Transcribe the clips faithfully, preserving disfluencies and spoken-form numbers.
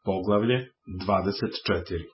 Poglavlje dvadeset četiri.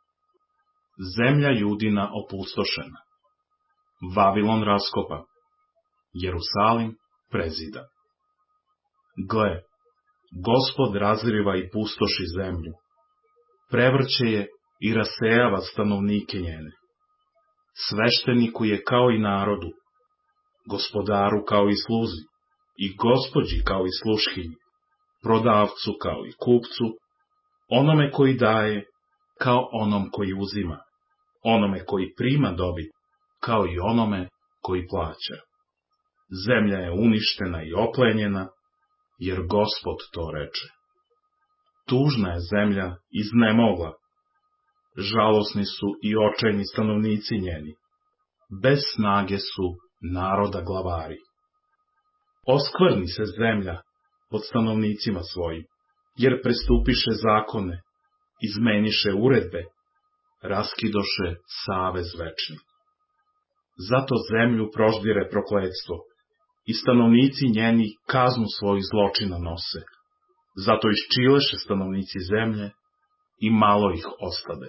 Zemlja Judina opustošena, Vavilon raskopan, Jerusalim prezidan. Gle, Gospod razriva i pustoši zemlju, prevrće je i rasejava stanovnike njene. Svešteniku je kao i narodu, gospodaru kao i sluzi, i gospođi kao i sluškinji, prodavcu kao i kupcu, onome koji daje kao onom koji uzima, onome koji prima dobit kao i onome koji plaća. Zemlja je uništena i oplenjena, jer Gospod to reče. Tužna je zemlja iznemogla, žalosni su i očajni stanovnici njeni, bez snage su naroda glavari. Oskvrni se zemlja pod stanovnicima svojim, jer prestupiše zakone, izmeniše uredbe, raskidoše savez večni. Zato zemlju proždire prokletstvo, i stanovnici njeni kaznu svojih zločina nose. Zato iščileše stanovnici zemlje i malo ih ostade.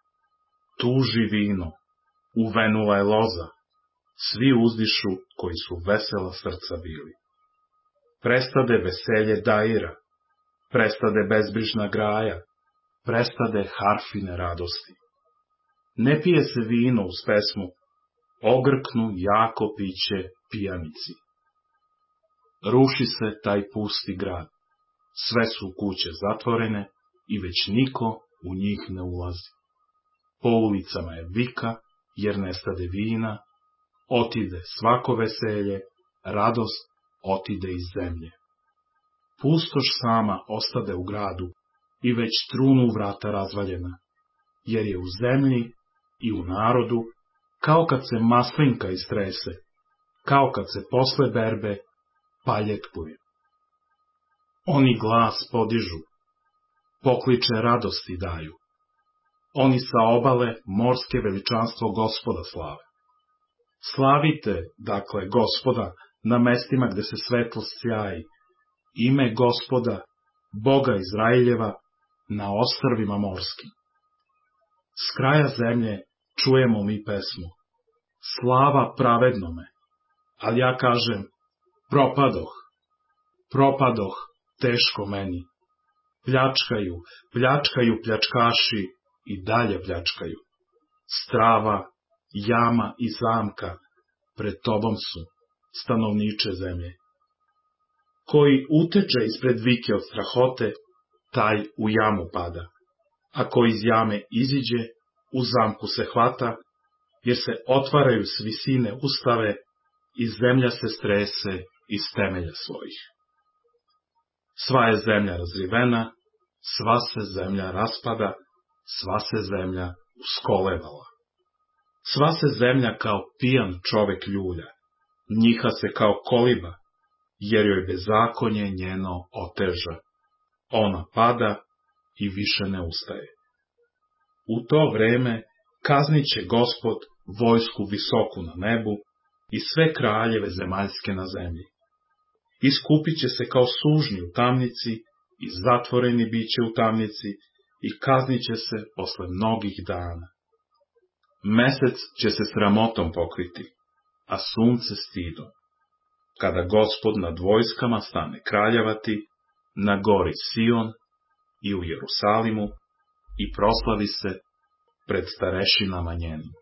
Tuži vino, uvenula je loza, svi uzdišu koji su vesela srca bili. Prestade veselje daira, prestade bezbrižna graja, prestade harfine radosti. Ne pije se vino uz pesmu, ogrknu jako piće pijanici. Ruši se taj pusti grad, sve su kuće zatvorene i već niko u njih ne ulazi. Po ulicama je vika, jer nestade vina, otide svako veselje, radost otide iz zemlje. Pustoš sama ostade u gradu i već trunu vrata razvaljena, jer je u zemlji i u narodu kao kad se maslinka istrese, kao kad se posle berbe paljetkuje. Oni glas podižu, pokliče radosti daju. Oni sa obale morske veličanstvo Gospoda slave. Slavite, dakle, Gospoda na mestima gde se svetlost sjaji, ime Gospoda, Boga Izraeljeva, na ostrvima morskim. S kraja zemlje čujemo mi pesmu, slava pravednome, ali ja kažem, propadoh, propadoh, teško meni. Pljačkaju, pljačkaju pljačkaši i dalje pljačkaju. Strava, jama i zamka pred tobom su, stanovniče zemlje. Koji uteče ispred vike od strahote, taj u jamu pada, a ko iz jame iziđe, u zamku se hvata, jer se otvaraju s visine ustave i zemlja se strese iz temelja svojih. Sva je zemlja razrivena, sva se zemlja raspada, sva se zemlja uskolevala. Sva se zemlja kao pijan čovek ljulja, njiha se kao koliba, jer joj bezakonje njeno oteža. Ona pada i više ne ustaje. U to vreme kaznit će Gospod vojsku visoku na nebu i sve kraljeve zemaljske na zemlji. Iskupit će se kao sužnji u tamnici i zatvoreni biće u tamnici i kaznit će se posle mnogih dana. Mesec će se sramotom pokriti, a sunce stidom, kada Gospod nad vojskama stane kraljevati na gori Sion i u Jerusalimu i proslavi se pred starešinama njenim.